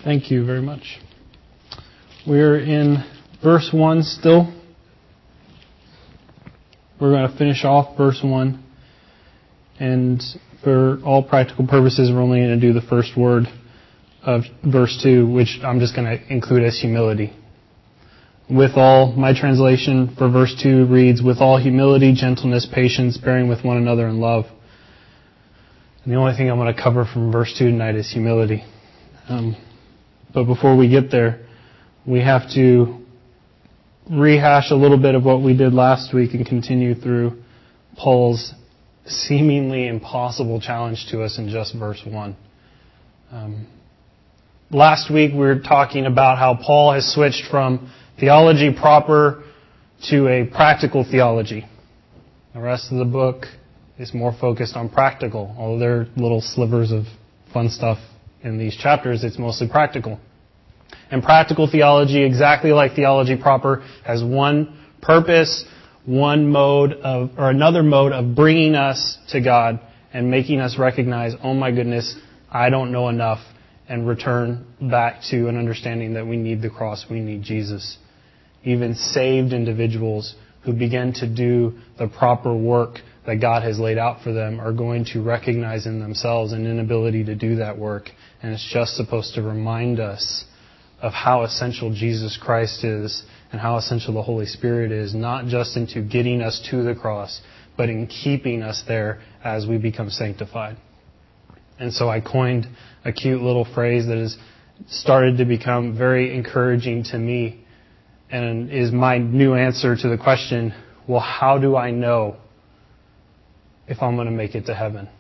Thank you very much. We're in verse 1 still. We're going to finish off verse 1. And for all practical purposes, we're only going to do the first word of verse 2, which I'm just going to include as humility. With all, my translation for verse 2 reads, with all humility, gentleness, patience, bearing with one another in love. And the only thing I'm going to cover from verse 2 tonight is humility. But before we get there, we have to rehash a little bit of what we did last week and continue through Paul's seemingly impossible challenge to us in just verse 1. Last week we were talking about how Paul has switched from theology proper to a practical theology. The rest of the book is more focused on practical. Although there are little slivers of fun stuff in these chapters, it's mostly practical. And practical theology, exactly like theology proper, has one purpose, another mode of bringing us to God and making us recognize, oh my goodness, I don't know enough, and return back to an understanding that we need the cross, we need Jesus. Even saved individuals who begin to do the proper work that God has laid out for them are going to recognize in themselves an inability to do that work. And it's just supposed to remind us of how essential Jesus Christ is and how essential the Holy Spirit is, not just into getting us to the cross, but in keeping us there as we become sanctified. And so I coined a cute little phrase that has started to become very encouraging to me and is my new answer to the question, well, how do I know if I'm going to make it to heaven?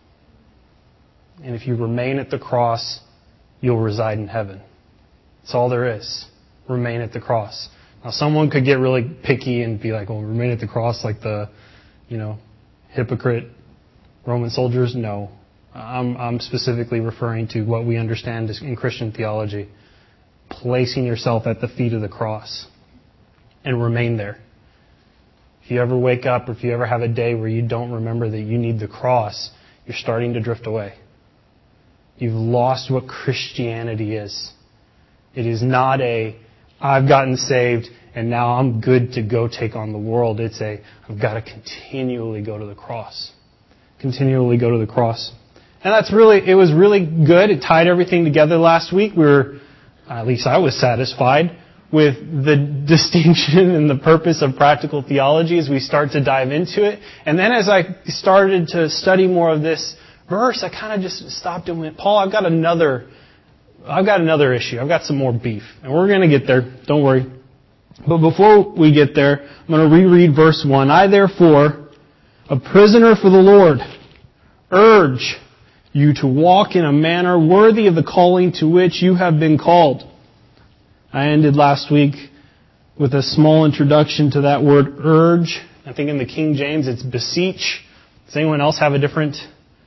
And if you remain at the cross, you'll reside in heaven. That's all there is. Remain at the cross. Now, someone could get really picky and be like, well, remain at the cross like the, hypocrite Roman soldiers. No. I'm specifically referring to what we understand in Christian theology. Placing yourself at the feet of the cross and remain there. If you ever wake up or if you ever have a day where you don't remember that you need the cross, you're starting to drift away. You've lost what Christianity is. It is not I've gotten saved and now I'm good to go take on the world. It's I've got to continually go to the cross. Continually go to the cross. And it was really good. It tied everything together last week. At least I was satisfied with the distinction and the purpose of practical theology as we start to dive into it. And then as I started to study more of this verse, I kind of just stopped and went, Paul, I've got another issue. I've got some more beef. And we're going to get there. Don't worry. But before we get there, I'm going to reread verse 1. I, therefore, a prisoner for the Lord, urge you to walk in a manner worthy of the calling to which you have been called. I ended last week with a small introduction to that word urge. I think in the King James it's beseech. Does anyone else have a different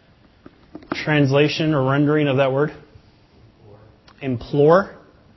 translation or rendering of that word? Implore.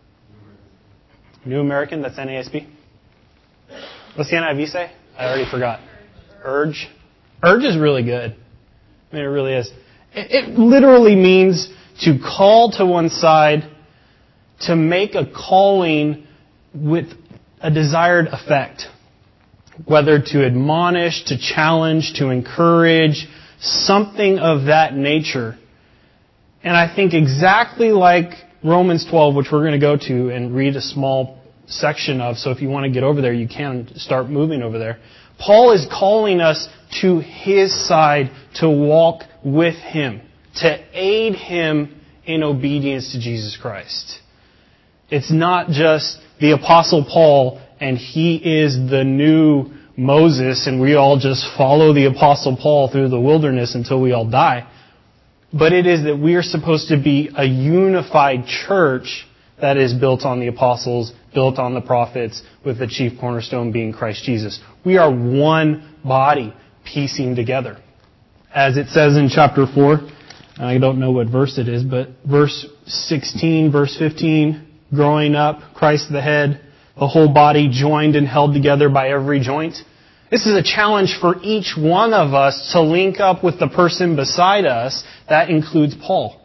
New American, that's NASB. What's the NIV say? I already forgot. Urge. Urge is really good. I mean, it really is. It literally means to call to one side, to make a calling with a desired effect. Whether to admonish, to challenge, to encourage, something of that nature. And I think exactly like Romans 12, which we're going to go to and read a small section of, so if you want to get over there, you can start moving over there. Paul is calling us to his side to walk with him, to aid him in obedience to Jesus Christ. It's not just the Apostle Paul and he is the new Moses and we all just follow the Apostle Paul through the wilderness until we all die. But it is that we are supposed to be a unified church that is built on the apostles, built on the prophets, with the chief cornerstone being Christ Jesus. We are one body piecing together. As it says in chapter 4, I don't know what verse it is, but verse 16, verse 15, growing up, Christ the head, the whole body joined and held together by every joint. This is a challenge for each one of us to link up with the person beside us. That includes Paul.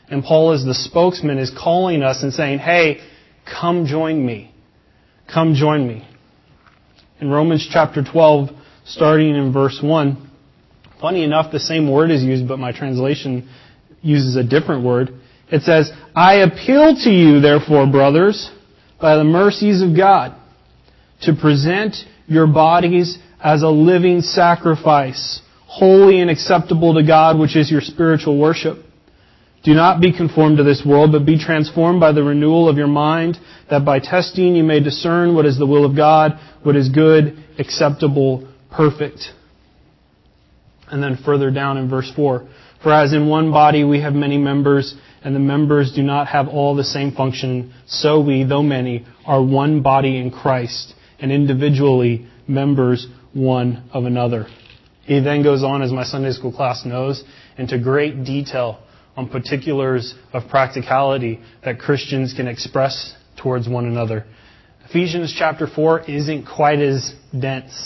And Paul, as the spokesman, is calling us and saying, hey, come join me. Come join me. In Romans chapter 12, starting in verse 1, funny enough, the same word is used, but my translation uses a different word. It says, I appeal to you, therefore, brothers, by the mercies of God, to present your bodies as a living sacrifice, holy and acceptable to God, which is your spiritual worship. Do not be conformed to this world, but be transformed by the renewal of your mind, that by testing you may discern what is the will of God, what is good, acceptable, perfect. And then further down in verse 4, for as in one body we have many members, and the members do not have all the same function, so we, though many, are one body in Christ, and individually members one of another. He then goes on, as my Sunday school class knows, into great detail on particulars of practicality that Christians can express towards one another. Ephesians chapter 4 isn't quite as dense.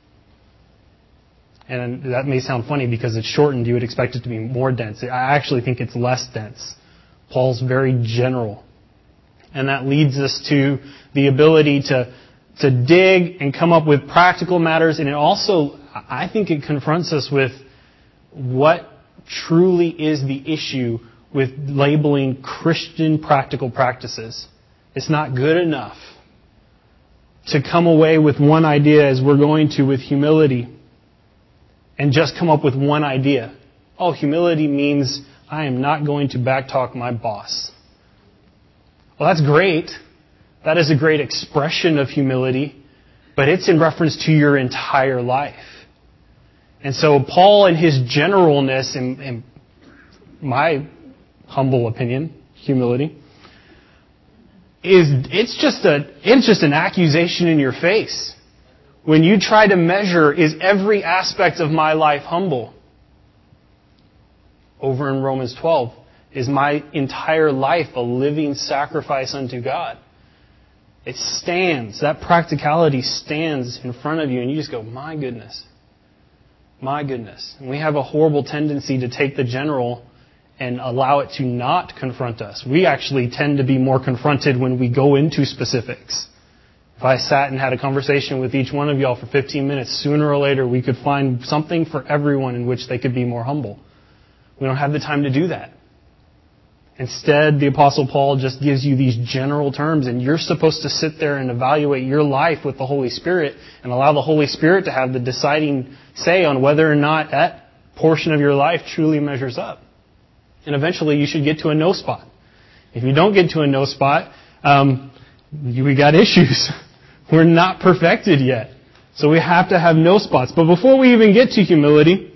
And that may sound funny because it's shortened. You would expect it to be more dense. I actually think it's less dense. Paul's very general. And that leads us to the ability to dig and come up with practical matters. And it also, I think it confronts us with what truly is the issue with labeling Christian practical practices. It's not good enough to come away with one idea, as we're going to with humility, and just come up with one idea. Oh, humility means I am not going to backtalk my boss. Well, that's great. That is a great expression of humility, but it's in reference to your entire life. And so Paul, in his generalness, in my humble opinion, humility, it's just an accusation in your face. When you try to measure, is every aspect of my life humble? Over in Romans 12, is my entire life a living sacrifice unto God? It stands, that practicality stands in front of you, and you just go, my goodness. My goodness. And we have a horrible tendency to take the general and allow it to not confront us. We actually tend to be more confronted when we go into specifics. If I sat and had a conversation with each one of y'all for 15 minutes, sooner or later we could find something for everyone in which they could be more humble. We don't have the time to do that. Instead, the Apostle Paul just gives you these general terms, and you're supposed to sit there and evaluate your life with the Holy Spirit and allow the Holy Spirit to have the deciding say on whether or not that portion of your life truly measures up. And eventually you should get to a no spot. If you don't get to a no spot, we got issues. We're not perfected yet. So we have to have no spots. But before we even get to humility,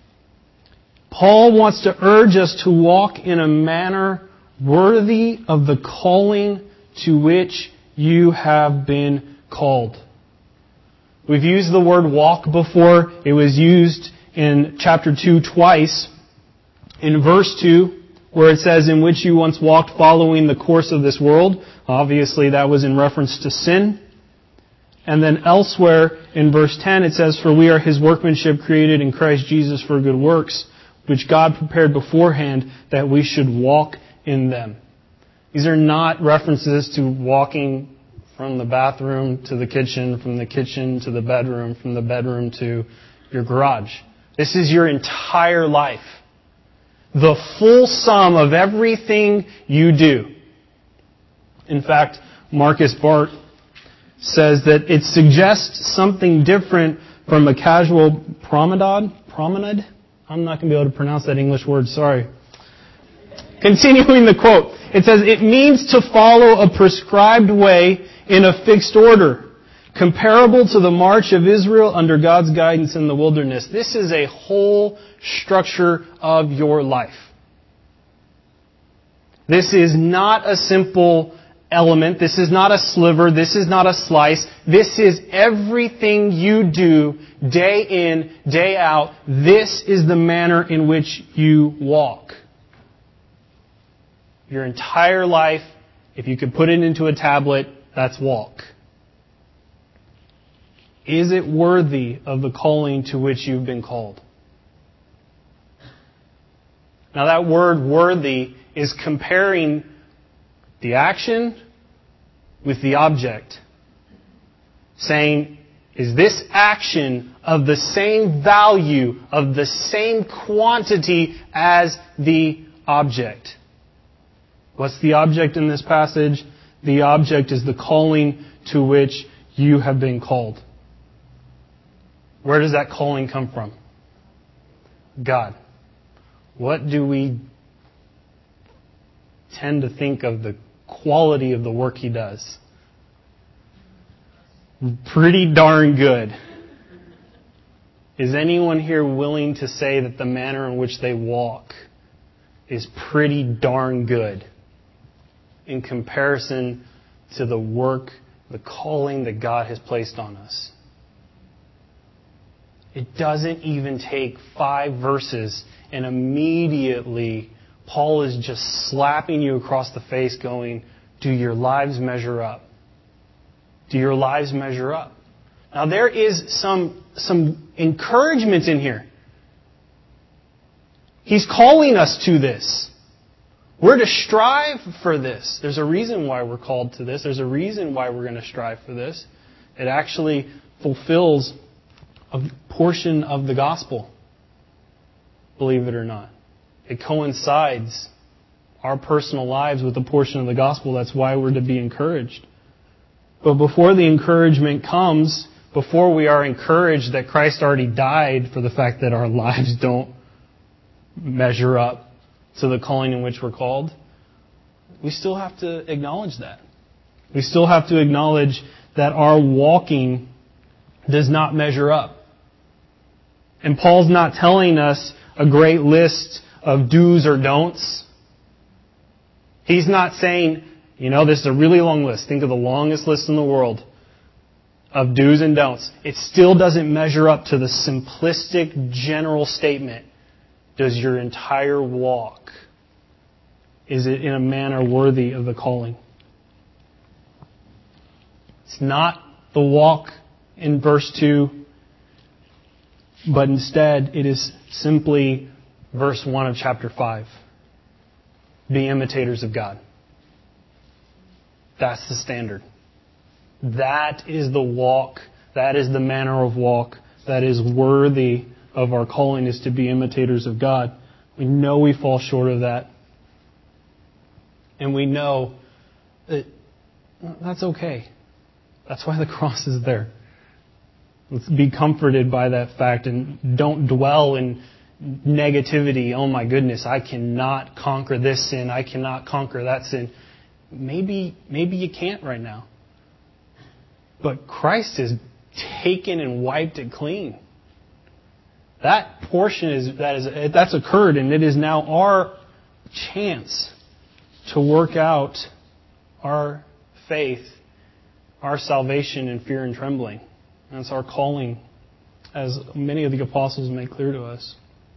Paul wants to urge us to walk in a manner worthy of the calling to which you have been called. We've used the word walk before. It was used in chapter 2 twice. In verse 2, where it says, in which you once walked following the course of this world. Obviously, that was in reference to sin. And then elsewhere in verse 10, it says, for we are His workmanship created in Christ Jesus for good works, which God prepared beforehand that we should walk in them. These are not references to walking from the bathroom to the kitchen, from the kitchen to the bedroom, from the bedroom to your garage. This is your entire life. The full sum of everything you do. In fact, Marcus Bart says that it suggests something different from a casual promenade? I'm not going to be able to pronounce that English word, sorry. Continuing the quote, it says, it means to follow a prescribed way in a fixed order, comparable to the march of Israel under God's guidance in the wilderness. This is a whole structure of your life. This is not a simple element. This is not a sliver. This is not a slice. This is everything you do day in, day out. This is the manner in which you walk. Your entire life, if you could put it into a tablet, that's walk. Is it worthy of the calling to which you've been called? Now that word worthy is comparing the action with the object. Saying, is this action of the same value, of the same quantity as the object? What's the object in this passage? The object is the calling to which you have been called. Where does that calling come from? God. What do we tend to think of the quality of the work He does? Pretty darn good. Is anyone here willing to say that the manner in which they walk is pretty darn good in comparison to the work, the calling that God has placed on us? It doesn't even take 5 verses, and immediately Paul is just slapping you across the face going, do your lives measure up? Do your lives measure up? Now there is some encouragement in here. He's calling us to this. We're to strive for this. There's a reason why we're called to this. There's a reason why we're going to strive for this. It actually fulfills a portion of the gospel, believe it or not. It coincides our personal lives with a portion of the gospel. That's why we're to be encouraged. But before the encouragement comes, before we are encouraged that Christ already died for the fact that our lives don't measure up to the calling in which we're called, we still have to acknowledge that. We still have to acknowledge that our walking does not measure up. And Paul's not telling us a great list of do's or don'ts. He's not saying, this is a really long list. Think of the longest list in the world of do's and don'ts. It still doesn't measure up to the simplistic general statement. Does your entire walk, is it in a manner worthy of the calling? It's not the walk in verse 2, but instead it is simply verse 1 of chapter 5. Be imitators of God. That's the standard. That is the walk. That is the manner of walk that is worthy of our calling, is to be imitators of God. We know we fall short of that. And we know that that's okay. That's why the cross is there. Let's be comforted by that fact and don't dwell in negativity. Oh my goodness, I cannot conquer this sin. I cannot conquer that sin. Maybe you can't right now. But Christ has taken and wiped it clean. That portion that's occurred, and it is now our chance to work out our faith, our salvation in fear and trembling. That's our calling, as many of the apostles make clear to us.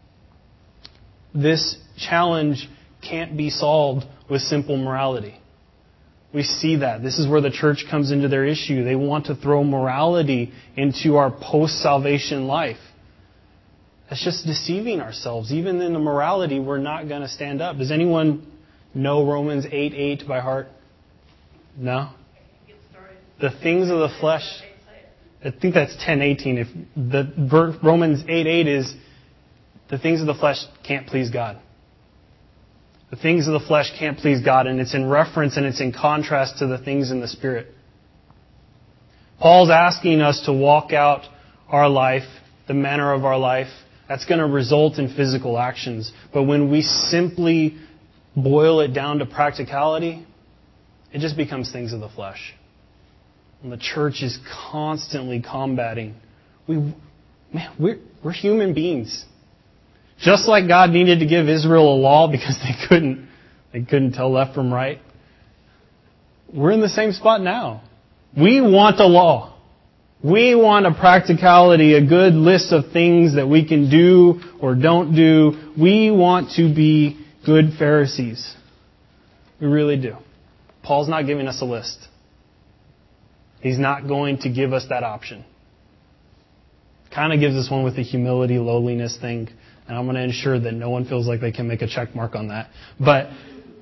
This challenge can't be solved with simple morality. We see that. This is where the church comes into their issue. They want to throw morality into our post-salvation life. That's just deceiving ourselves. Even in the morality, we're not going to stand up. Does anyone know Romans 8:8 by heart? No? The things of the flesh. I think that's 10:18. If the Romans 8:8 is the things of the flesh can't please God. The things of the flesh can't please God, and it's in reference and it's in contrast to the things in the Spirit. Paul's asking us to walk out our life, the manner of our life. That's going to result in physical actions. But when we simply boil it down to practicality, it just becomes things of the flesh. And the church is constantly combating. We're human beings. Just like God needed to give Israel a law because they couldn't tell left from right. We're in the same spot now. We want a law. We want a practicality, a good list of things that we can do or don't do. We want to be good Pharisees. We really do. Paul's not giving us a list. He's not going to give us that option. Kind of gives us one with the humility, lowliness thing. And I'm going to ensure that no one feels like they can make a check mark on that. But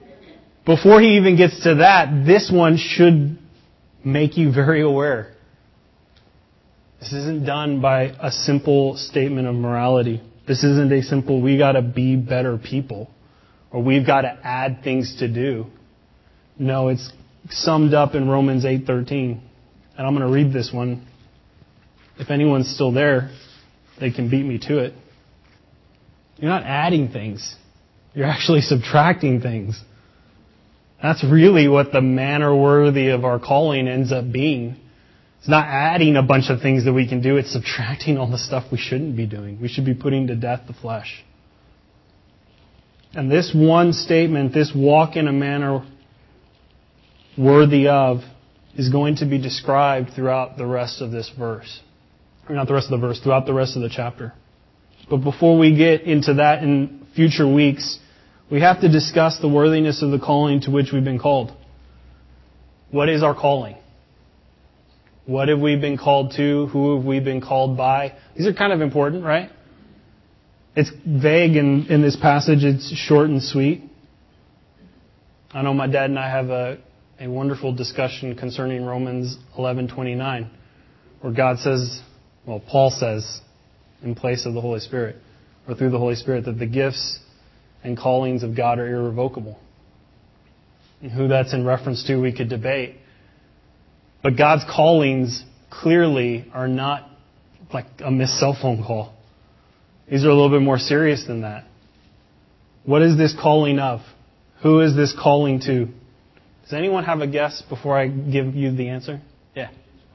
before he even gets to that, this one should make you very aware. This isn't done by a simple statement of morality. This isn't a simple, we got to be better people, or we've got to add things to do. No, it's summed up in Romans 8:13. And I'm going to read this one. If anyone's still there, they can beat me to it. You're not adding things. You're actually subtracting things. That's really what the manner worthy of our calling ends up being. It's not adding a bunch of things that we can do. It's subtracting all the stuff we shouldn't be doing. We should be putting to death the flesh. And this one statement, this walk in a manner worthy of, is going to be described throughout the rest of this verse. Or not the rest of the verse, throughout the rest of the chapter. But before we get into that in future weeks, we have to discuss the worthiness of the calling to which we've been called. What is our calling? What have we been called to? Who have we been called by? These are kind of important, right? It's vague in this passage. It's short and sweet. I know my dad and I have a wonderful discussion concerning Romans 11:29, where God says, well, Paul says, in place of the Holy Spirit, or through the Holy Spirit, that the gifts and callings of God are irrevocable. And who that's in reference to, we could debate. But God's callings clearly are not like a missed cell phone call. These are a little bit more serious than that. What is this calling of? Who is this calling to? Does anyone have a guess before I give you the answer? Yeah.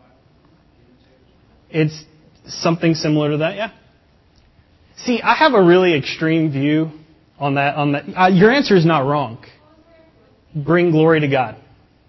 It's something similar to that, yeah. See, I have a really extreme view on that. Your answer is not wrong. Bring glory to God.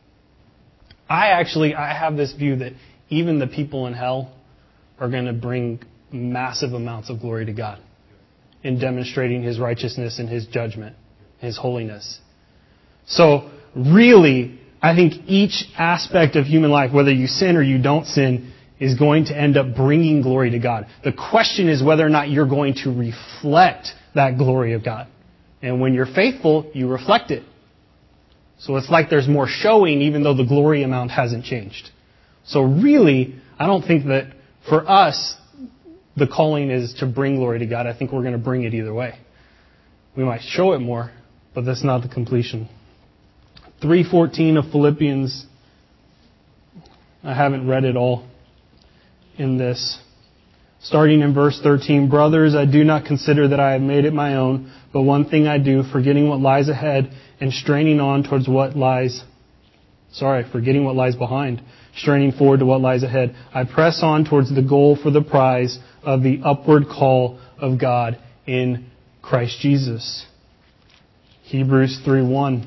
I have this view that even the people in hell are going to bring massive amounts of glory to God in demonstrating His righteousness and His judgment, His holiness. So, really, I think each aspect of human life, whether you sin or you don't sin, is going to end up bringing glory to God. The question is whether or not you're going to reflect that glory of God. And when you're faithful, you reflect it. So it's like there's more showing even though the glory amount hasn't changed. So really, I don't think that for us, the calling is to bring glory to God. I think we're going to bring it either way. We might show it more, but that's not the completion. 3:14 of Philippians. I haven't read it all in this. Starting in verse 13, brothers, I do not consider that I have made it my own, but one thing I do, forgetting what lies ahead and straining on towards forgetting what lies behind, straining forward to what lies ahead. I press on towards the goal for the prize of the upward call of God in Christ Jesus. Hebrews 3:1.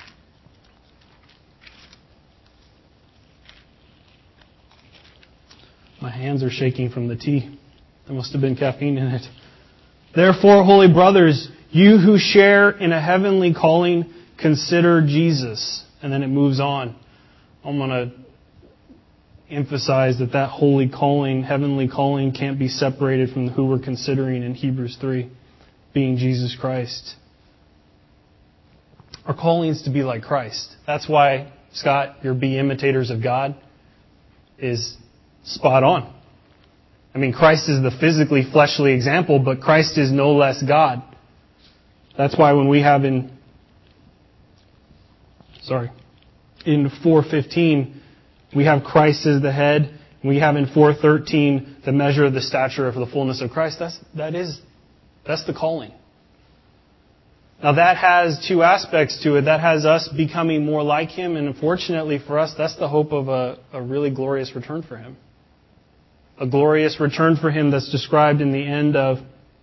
My hands are shaking from the tea. There must have been caffeine in it. Therefore, holy brothers, you who share in a heavenly calling, consider Jesus. And then it moves on. I'm going to emphasize that holy calling, heavenly calling, can't be separated from who we're considering in Hebrews 3, being Jesus Christ. Our calling is to be like Christ. That's why, Scott, your be imitators of God is spot on. I mean, Christ is the physically fleshly example, but Christ is no less God. That's why when we have in 4:15, we have Christ as the head. We have in 4:13 the measure of the stature of the fullness of Christ. That's the calling. Now that has two aspects to it. That has us becoming more like Him, and unfortunately for us, that's the hope of a really glorious return for Him. A glorious return for Him that's described in the end of,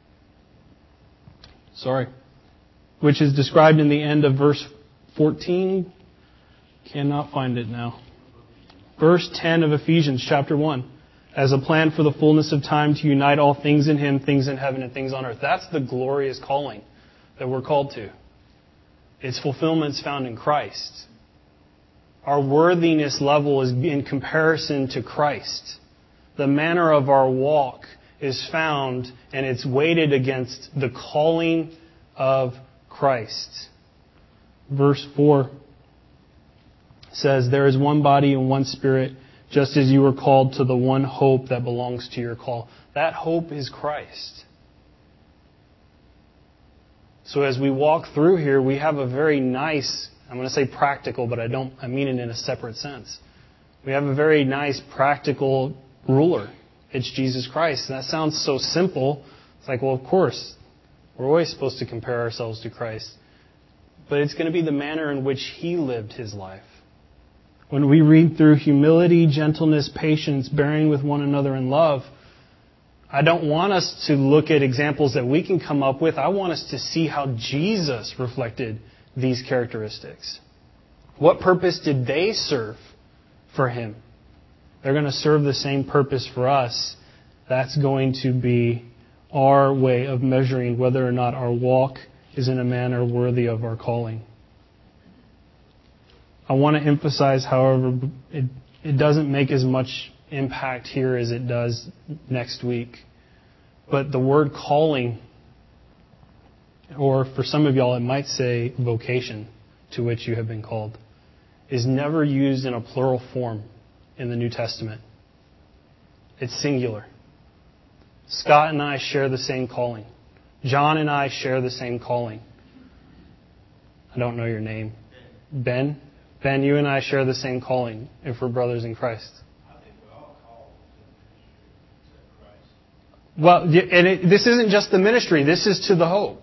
which is described in the end of verse 14. Cannot find it now. Verse 10 of Ephesians chapter 1. As a plan for the fullness of time to unite all things in Him, things in heaven and things on earth. That's the glorious calling that we're called to. Its fulfillment is found in Christ. Our worthiness level is in comparison to Christ. The manner of our walk is found and it's weighted against the calling of Christ. Verse 4 says, there is one body and one Spirit, just as you were called to the one hope that belongs to your call. That hope is Christ. So as we walk through here, we have a very nice, I'm going to say practical, but I mean it in a separate sense. We have a very nice practical ruler. It's Jesus Christ. And that sounds so simple. It's like, well, of course, we're always supposed to compare ourselves to Christ. But it's going to be the manner in which He lived His life. When we read through humility, gentleness, patience, bearing with one another in love, I don't want us to look at examples that we can come up with. I want us to see how Jesus reflected these characteristics. What purpose did they serve for Him? They're going to serve the same purpose for us. That's going to be our way of measuring whether or not our walk is in a manner worthy of our calling. I want to emphasize, however, it doesn't make as much impact here as it does next week. But the word calling, or for some of y'all it might say vocation, to which you have been called, is never used in a plural form in the New Testament. It's singular. Scott and I share the same calling. John and I share the same calling. I don't know your name. Ben? Ben, you and I share the same calling if we're brothers in Christ. I think we're all called to the ministry except Christ. Well, and this isn't just the ministry. This is to the hope.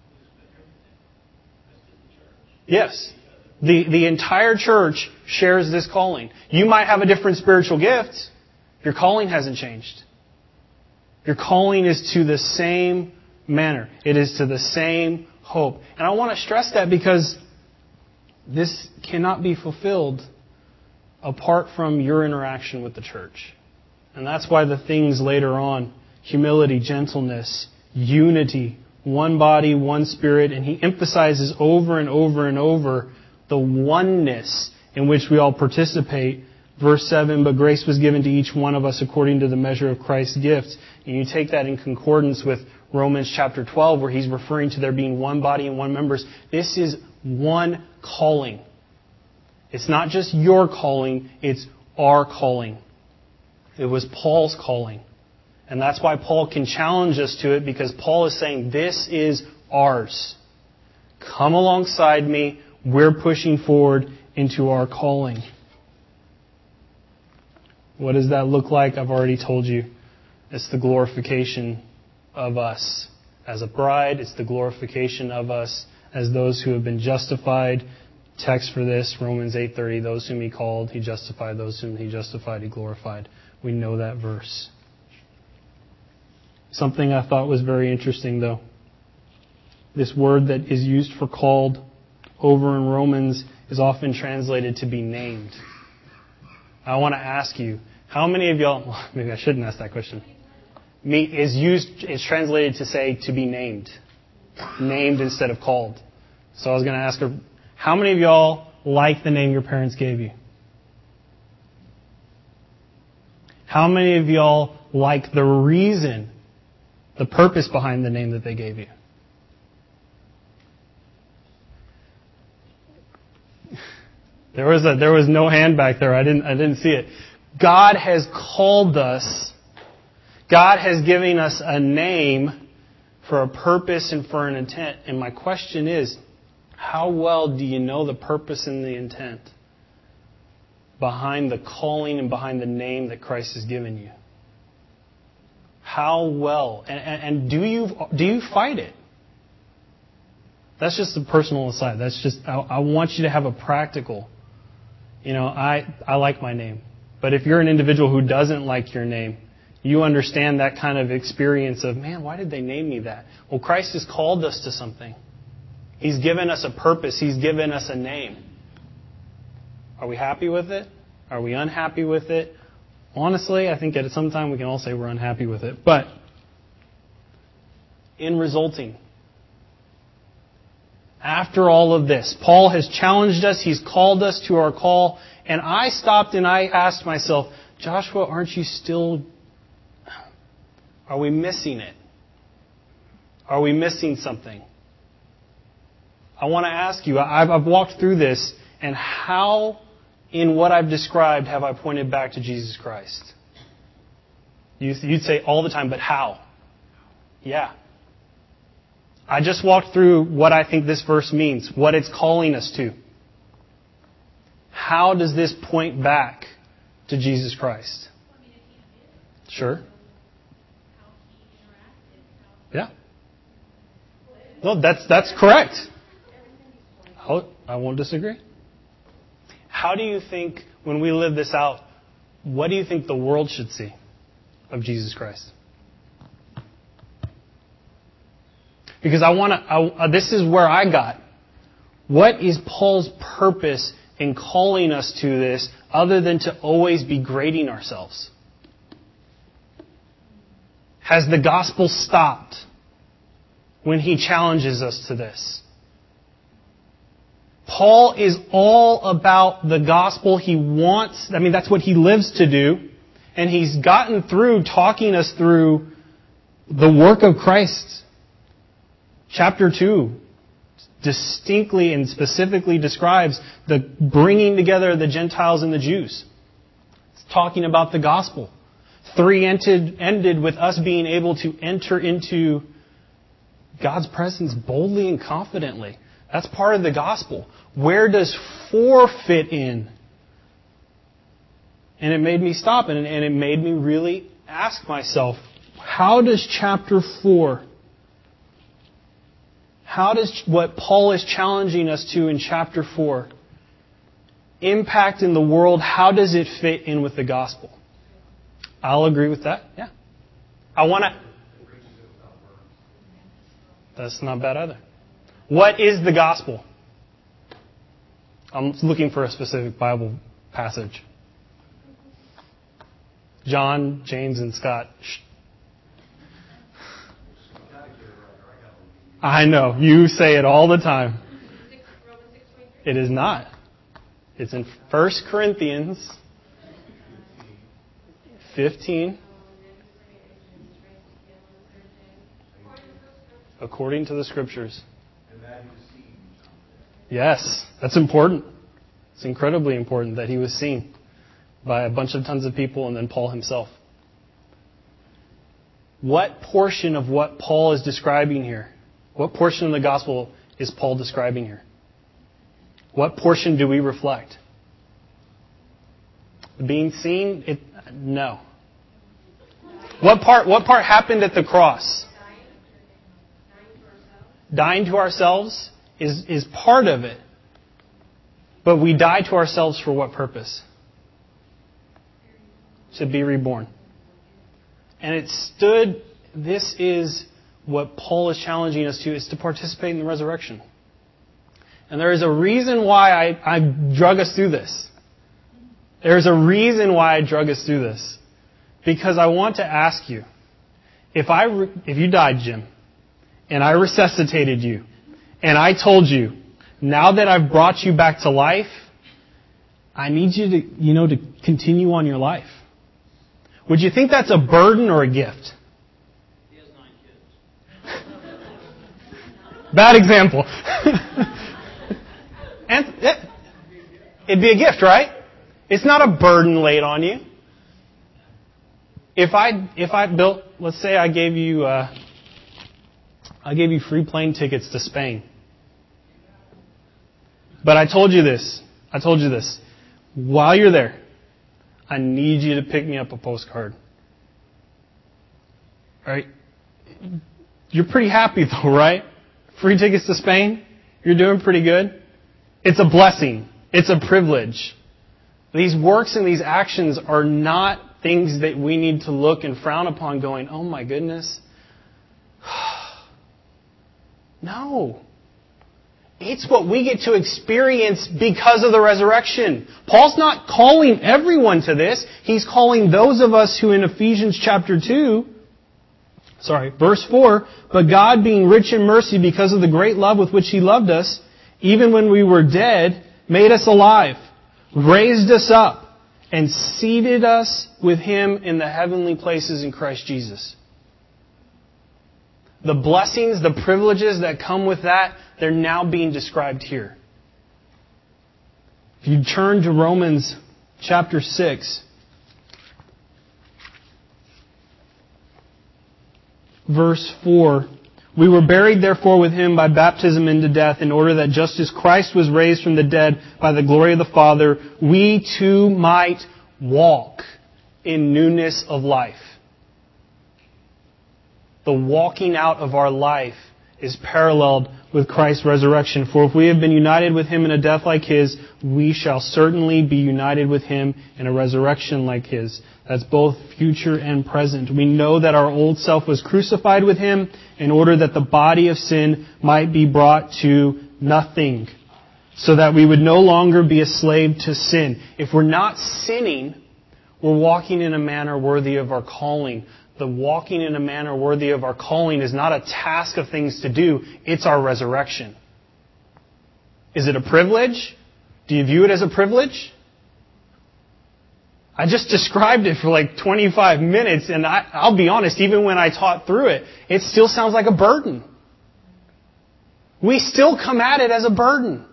Yes. The entire church shares this calling. You might have a different spiritual gift. Your calling hasn't changed. Your calling is to the same manner. It is to the same hope. And I want to stress that because this cannot be fulfilled apart from your interaction with the church. And that's why the things later on, humility, gentleness, unity, one body, one Spirit, and he emphasizes over and over and over the oneness in which we all participate. Verse 7, but grace was given to each one of us according to the measure of Christ's gift. And you take that in concordance with Romans chapter 12, where he's referring to there being one body and one members. This is one calling. It's not just your calling, it's our calling. It was Paul's calling. And that's why Paul can challenge us to it, because Paul is saying, this is ours. Come alongside me. We're pushing forward into our calling. What does that look like? I've already told you. It's the glorification of us as a bride. It's the glorification of us as those who have been justified. Text for this, Romans 8:30, those whom He called, He justified. Those whom He justified, He glorified. We know that verse. Something I thought was very interesting, though. This word that is used for called over in Romans is often translated to be named. I want to ask you, how many of y'all, well, maybe I shouldn't ask that question. Is translated to say to be named. Named instead of called. So I was going to ask her, how many of y'all like the name your parents gave you? How many of y'all like the reason, the purpose behind the name that they gave you? There was no hand back there. I didn't see it. God has called us. God has given us a name for a purpose and for an intent. And my question is, how well do you know the purpose and the intent behind the calling and behind the name that Christ has given you? How well? And do you fight it? That's just a personal aside. That's just, I want you to have a practical. I like my name. But if you're an individual who doesn't like your name, you understand that kind of experience of, man, why did they name me that? Well, Christ has called us to something. He's given us a purpose. He's given us a name. Are we happy with it? Are we unhappy with it? Honestly, I think at some time we can all say we're unhappy with it. But in resulting, after all of this, Paul has challenged us. He's called us to our call. And I stopped and I asked myself, Joshua, are we missing it? Are we missing something? I want to ask you, I've walked through this, and how in what I've described have I pointed back to Jesus Christ? You'd say all the time, but how? Yeah. I just walked through what I think this verse means, what it's calling us to. How does this point back to Jesus Christ? Sure. Yeah. No, that's correct. I won't disagree. How do you think, when we live this out, what do you think the world should see of Jesus Christ? Because this is where I got. What is Paul's purpose in calling us to this other than to always be grading ourselves? Has the gospel stopped when he challenges us to this? Paul is all about the gospel. He wants, that's what he lives to do. And he's gotten through talking us through the work of Christ. Chapter 2 distinctly and specifically describes the bringing together of the Gentiles and the Jews. It's talking about the gospel. 3 ended with us being able to enter into God's presence boldly and confidently. That's part of the gospel. Where does 4 fit in? And it made me stop and it made me really ask myself, how does chapter 4, how does what Paul is challenging us to in chapter 4 impact in the world? How does it fit in with the gospel? I'll agree with that. Yeah. That's not bad either. What is the gospel? I'm looking for a specific Bible passage. John, James, and Scott. Shh. I know. You say it all the time. It is not. It's in 1 Corinthians 15. According to the Scriptures. Yes, that's important. It's incredibly important that he was seen by a bunch of tons of people and then Paul himself. What portion of what Paul is describing here? What portion of the gospel is Paul describing here? What portion do we reflect? Being seen? No. What part happened at the cross? Dying to ourselves is part of it. But we die to ourselves for what purpose? To be reborn. And this is what Paul is challenging us to, is to participate in the resurrection. And there is a reason why I drug us through this. There's a reason why I drug us through this. Because I want to ask you, if you died, Jim, and I resuscitated you, and I told you, now that I've brought you back to life, I need you to continue on your life. Would you think that's a burden or a gift? He has 9 kids. Bad example. And it'd be a gift, right? It's not a burden laid on you. If I built, let's say I gave you free plane tickets to Spain. But I told you this. While you're there, I need you to pick me up a postcard. Right? You're pretty happy though, right? Free tickets to Spain? You're doing pretty good? It's a blessing. It's a privilege. These works and these actions are not things that we need to look and frown upon going, oh my goodness. No. It's what we get to experience because of the resurrection. Paul's not calling everyone to this. He's calling those of us who in Ephesians chapter 2, verse 4, but God being rich in mercy because of the great love with which He loved us, even when we were dead, made us alive, raised us up, and seated us with Him in the heavenly places in Christ Jesus. The blessings, the privileges that come with that, they're now being described here. If you turn to Romans chapter 6, verse 4, we were buried therefore with Him by baptism into death, in order that just as Christ was raised from the dead by the glory of the Father, we too might walk in newness of life. The walking out of our life is paralleled with Christ's resurrection. For if we have been united with Him in a death like His, we shall certainly be united with Him in a resurrection like His. That's both future and present. We know that our old self was crucified with Him in order that the body of sin might be brought to nothing, so that we would no longer be a slave to sin. If we're not sinning, we're walking in a manner worthy of our calling. The walking in a manner worthy of our calling is not a task of things to do. It's our resurrection. Is it a privilege? Do you view it as a privilege? I just described it for like 25 minutes, and I'll be honest, even when I taught through it, it still sounds like a burden. We still come at it as a burden.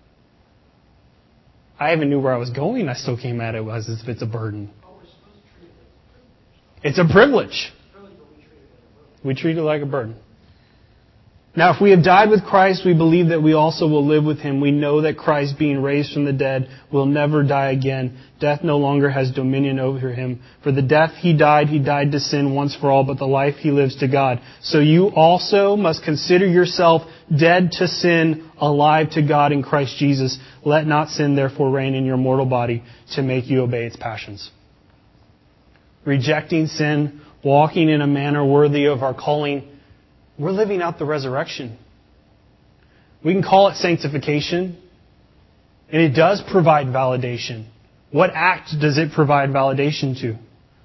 I even knew where I was going. I still came at it as if it's a burden. It's a privilege. We treat it like a burden. Now, if we have died with Christ, we believe that we also will live with Him. We know that Christ, being raised from the dead, will never die again. Death no longer has dominion over Him. For the death He died to sin once for all, but the life He lives to God. So you also must consider yourself dead to sin, alive to God in Christ Jesus. Let not sin therefore reign in your mortal body to make you obey its passions. Rejecting sin, walking in a manner worthy of our calling, we're living out the resurrection. We can call it sanctification, and it does provide validation. What act does it provide validation to?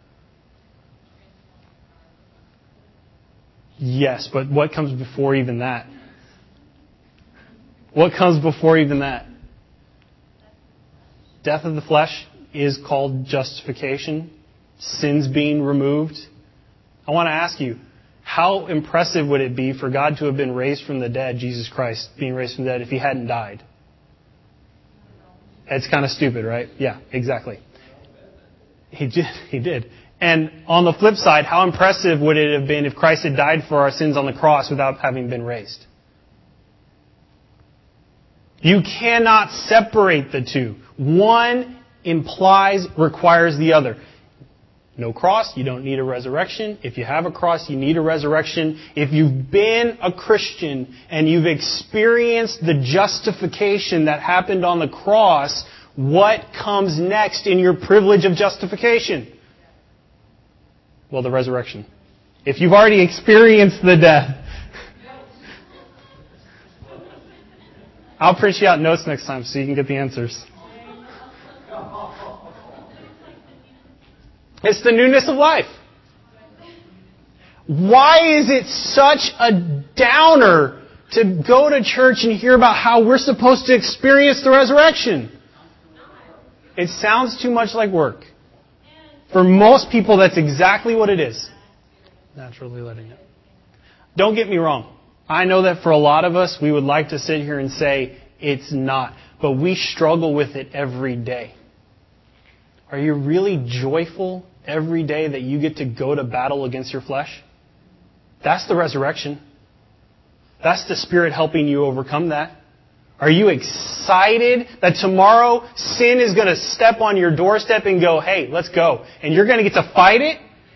Yes, but what comes before even that? What comes before even that? Death of the flesh is called justification. Sins being removed. I want to ask you, how impressive would it be for God to have been raised from the dead, Jesus Christ being raised from the dead, if He hadn't died? It's kind of stupid, right? Yeah, exactly. He did. And on the flip side, how impressive would it have been if Christ had died for our sins on the cross without having been raised? You cannot separate the two. One requires the other. No cross, you don't need a resurrection. If you have a cross, you need a resurrection. If you've been a Christian and you've experienced the justification that happened on the cross, what comes next in your privilege of justification? Well, the resurrection. If you've already experienced the death. I'll print you out notes next time so you can get the answers. It's the newness of life. Why is it such a downer to go to church and hear about how we're supposed to experience the resurrection? It sounds too much like work. For most people, that's exactly what it is. Naturally letting it. Don't get me wrong. I know that for a lot of us, we would like to sit here and say it's not. But we struggle with it every day. Are you really joyful every day that you get to go to battle against your flesh? That's the resurrection. That's the Spirit helping you overcome that. Are you excited that tomorrow sin is going to step on your doorstep and go, hey, let's go, and you're going to get to fight it?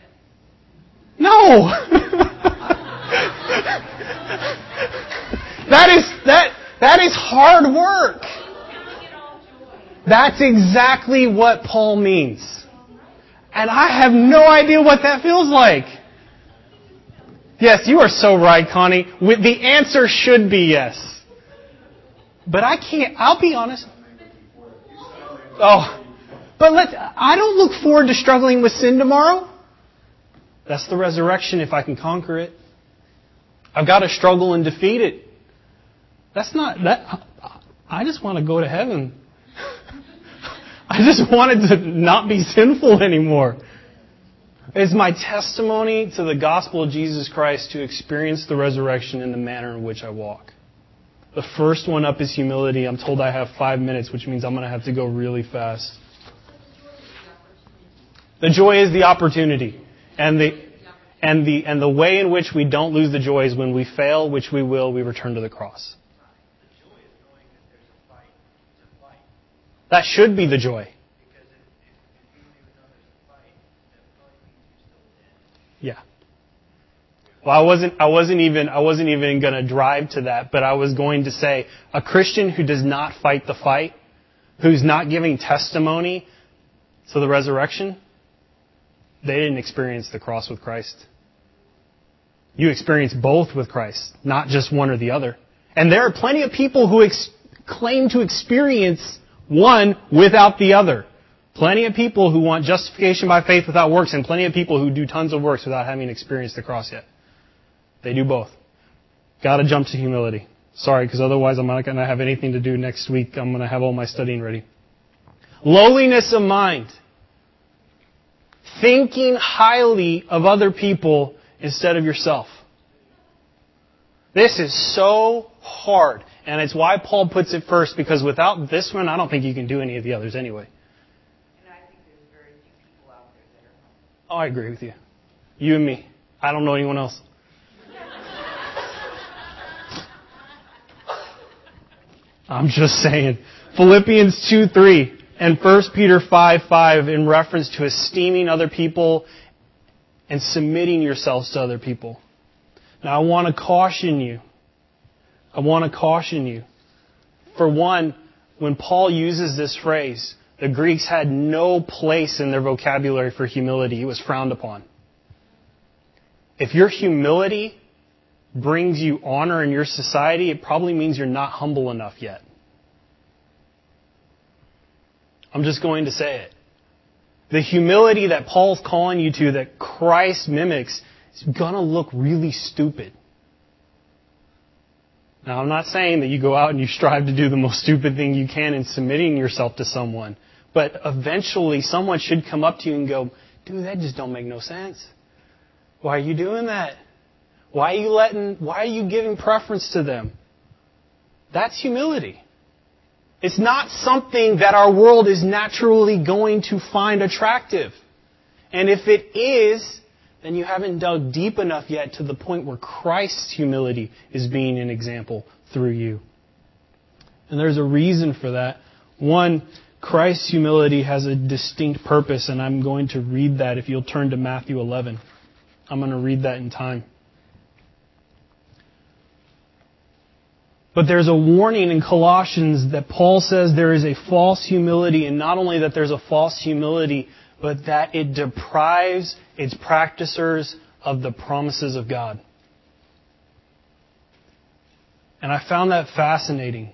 No! That is hard work. That's exactly what Paul means. And I have no idea what that feels like. Yes, you are so right, Connie. The answer should be yes. But I can't, I'll be honest. I don't look forward to struggling with sin tomorrow. That's the resurrection if I can conquer it. I've got to struggle and defeat it. I just want to go to heaven. I just wanted to not be sinful anymore. It's my testimony to the gospel of Jesus Christ to experience the resurrection in the manner in which I walk. The first one up is humility. I'm told I have 5 minutes, which means I'm going to have to go really fast. The joy is the opportunity. And the way in which we don't lose the joy is when we fail, which we will, we return to the cross. The joy is knowing that there's a fight to fight. That should be the joy. Because if you don't even know there's a fight, that probably means you're still dead. Yeah. Well, I wasn't even going to drive to that, but I was going to say a Christian who does not fight the fight, who's not giving testimony to the resurrection, they didn't experience the cross with Christ. You experience both with Christ, not just one or the other. And there are plenty of people who claim to experience one without the other. Plenty of people who want justification by faith without works, and plenty of people who do tons of works without having experienced the cross yet. They do both. Got to jump to humility. Sorry, because otherwise I'm not going to have anything to do next week. I'm going to have all my studying ready. Lowliness of mind. Thinking highly of other people instead of yourself. This is so hard. And it's why Paul puts it first, because without this one, I don't think you can do any of the others anyway. And I think there's very few people out there that are humble. Oh, I agree with you. You and me. I don't know anyone else. I'm just saying. Philippians 2:3 and 1 Peter 5:5 in reference to esteeming other people and submitting yourselves to other people. Now, I want to caution you. For one, when Paul uses this phrase, the Greeks had no place in their vocabulary for humility. It was frowned upon. If your humility brings you honor in your society, it probably means you're not humble enough yet. I'm just going to say it. The humility that Paul's calling you to, that Christ mimics, is going to look really stupid. Now, I'm not saying that you go out and you strive to do the most stupid thing you can in submitting yourself to someone. But eventually someone should come up to you and go, dude, that just don't make no sense. Why are you doing that? Why are you giving preference to them? That's humility. It's not something that our world is naturally going to find attractive. And if it is, then you haven't dug deep enough yet to the point where Christ's humility is being an example through you. And there's a reason for that. One, Christ's humility has a distinct purpose, and I'm going to read that if you'll turn to Matthew 11. I'm going to read that in time. But there's a warning in Colossians that Paul says there is a false humility, and not only that there's a false humility, but that it deprives its practicers of the promises of God. And I found that fascinating.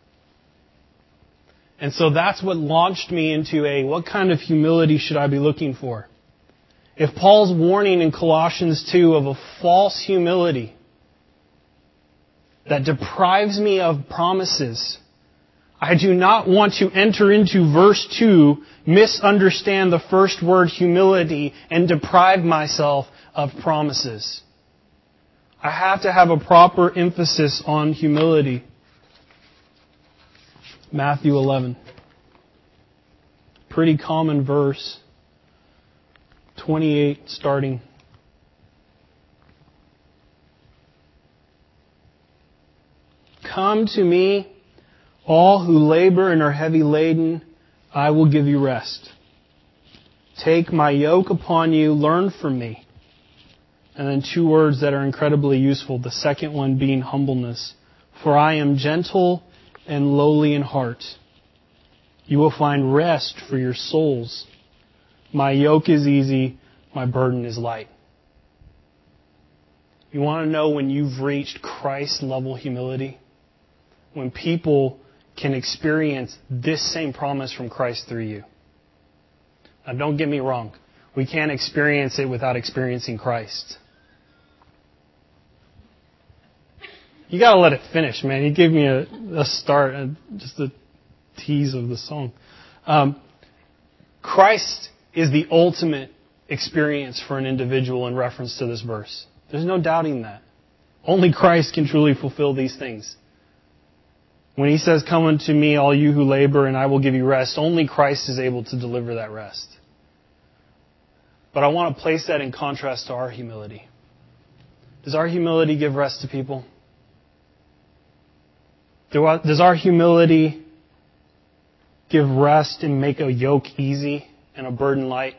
And so that's what launched me into what kind of humility should I be looking for? If Paul's warning in Colossians 2 of a false humility that deprives me of promises, I do not want to enter into verse 2, misunderstand the first word humility, and deprive myself of promises. I have to have a proper emphasis on humility. Matthew 11. Pretty common verse. 28 starting. Come to me, all who labor and are heavy laden, I will give you rest. Take my yoke upon you, learn from me. And then two words that are incredibly useful. The second one being humbleness. For I am gentle and lowly in heart. You will find rest for your souls. My yoke is easy, my burden is light. You want to know when you've reached Christ-level humility? When people can experience this same promise from Christ through you. Now, don't get me wrong. We can't experience it without experiencing Christ. You got to let it finish, man. You gave me a start, just a tease of the song. Christ is the ultimate experience for an individual in reference to this verse. There's no doubting that. Only Christ can truly fulfill these things. When he says, "Come unto me, all you who labor, and I will give you rest," only Christ is able to deliver that rest. But I want to place that in contrast to our humility. Does our humility give rest to people? Does our humility give rest and make a yoke easy and a burden light?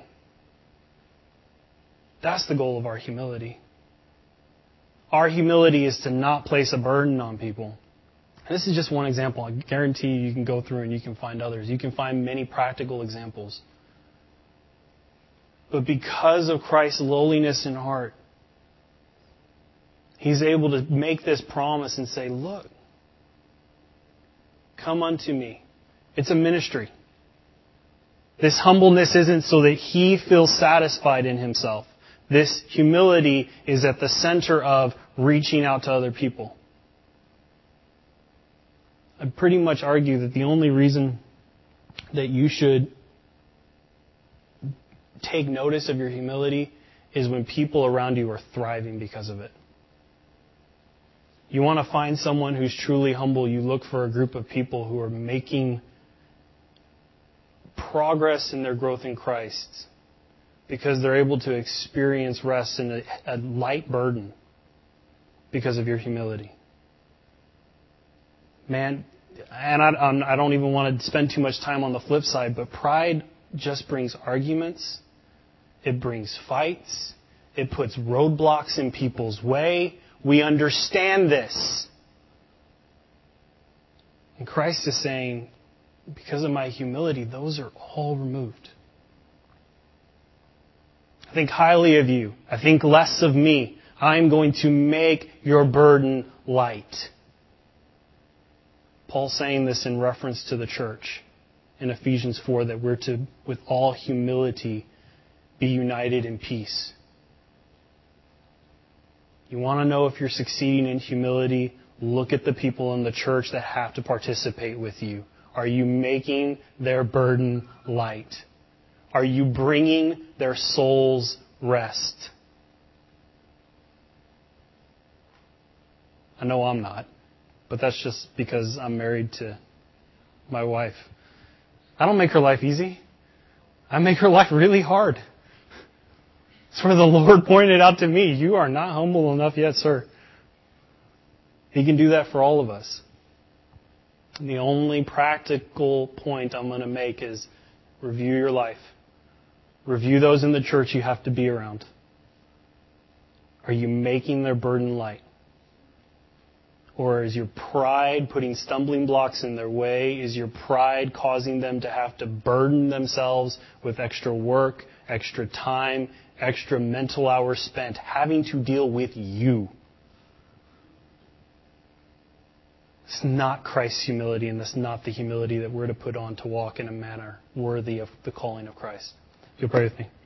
That's the goal of our humility. Our humility is to not place a burden on people. And this is just one example. I guarantee you can go through and you can find others. You can find many practical examples. But because of Christ's lowliness in heart, He's able to make this promise and say, look, come unto me. It's a ministry. This humbleness isn't so that He feels satisfied in Himself. This humility is at the center of reaching out to other people. I'd pretty much argue that the only reason that you should take notice of your humility is when people around you are thriving because of it. You want to find someone who's truly humble, you look for a group of people who are making progress in their growth in Christ because they're able to experience rest in a light burden because of your humility. Man, and I don't even want to spend too much time on the flip side, but pride just brings arguments. It brings fights. It puts roadblocks in people's way. We understand this. And Christ is saying, because of my humility, those are all removed. I think highly of you. I think less of me. I'm going to make your burden light. Paul's saying this in reference to the church in Ephesians 4, that we're to, with all humility, be united in peace. You want to know if you're succeeding in humility? Look at the people in the church that have to participate with you. Are you making their burden light? Are you bringing their souls rest? I know I'm not, but that's just because I'm married to my wife. I don't make her life easy. I make her life really hard. It's where the Lord pointed out to me, you are not humble enough yet, sir. He can do that for all of us. And the only practical point I'm going to make is review your life. Review those in the church you have to be around. Are you making their burden light? Or is your pride putting stumbling blocks in their way? Is your pride causing them to have to burden themselves with extra work, extra time, extra mental hours spent having to deal with you? It's not Christ's humility, and that's not the humility that we're to put on to walk in a manner worthy of the calling of Christ. You'll pray with me.